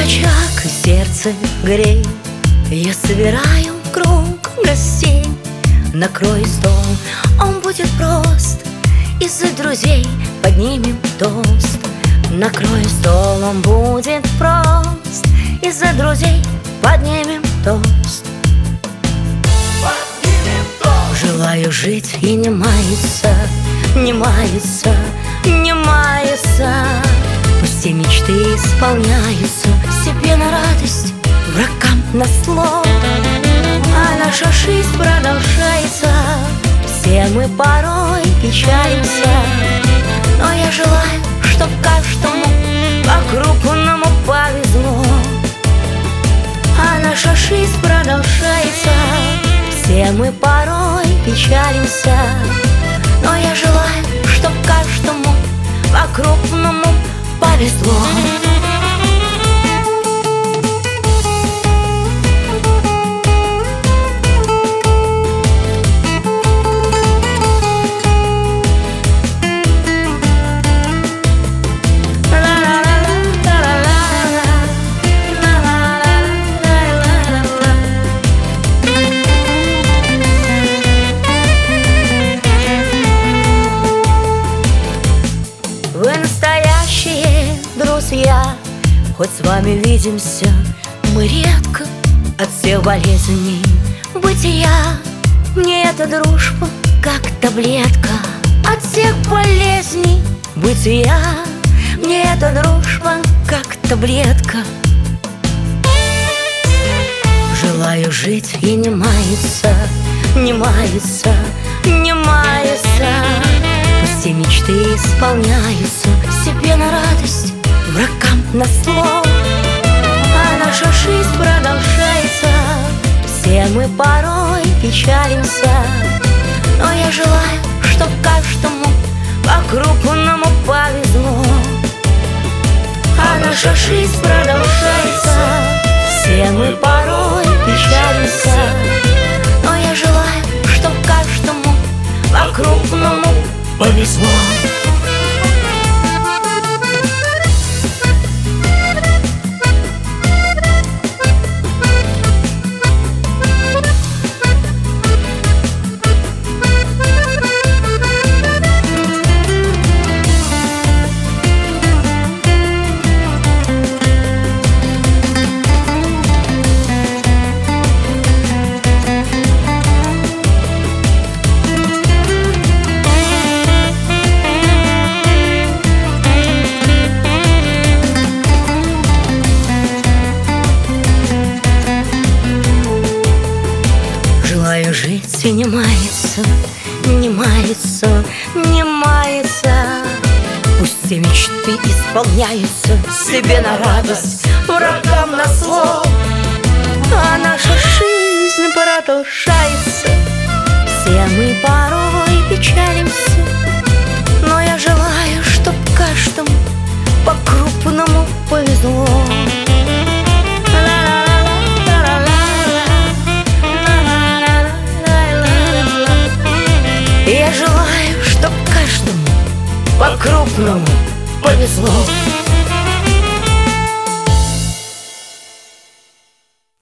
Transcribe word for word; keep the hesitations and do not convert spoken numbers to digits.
очаг и сердце грей. Я собираю круг гостей. Накрою стол, он будет прост. Из-за друзей поднимем тост. Накрою стол, он будет прост. Из-за друзей поднимем тост. Поднимем тост. Желаю жить и не маяться, не маяться, не маяться. Пусть все мечты исполняются, себе на радость, врагам на зло. А наша жизнь продолжается, все мы порой печалимся. Но я желаю, чтоб каждому по-крупному повезло. А наша жизнь продолжается, все мы порой печалимся. Но я желаю, чтоб каждому по-крупному повезло. Вы настоящие друзья, хоть с вами видимся мы редко. От всех болезней бытия мне эта дружба как таблетка. От всех болезней бытия мне эта дружба как таблетка. Желаю жить и не маяться, не маяться, не маяться. Пусть все мечты исполняются, себе на радость, врагам на зло. А наша жизнь продолжается, все мы порой печалимся. Но я желаю, чтоб каждому по-крупному повезло. А наша жизнь продолжается, все мы порой печалимся. Но я желаю, чтоб каждому по-крупному повезло. Желаю жить и не маяться, не маяться, не маяться. Пусть все мечты исполняются, себе на радость, врагам на зло. А наша жизнь продолжается, все мы порой печалимся. Но я желаю, чтоб каждому по-крупному повезло. Я желаю, чтоб каждому по-крупному повезло.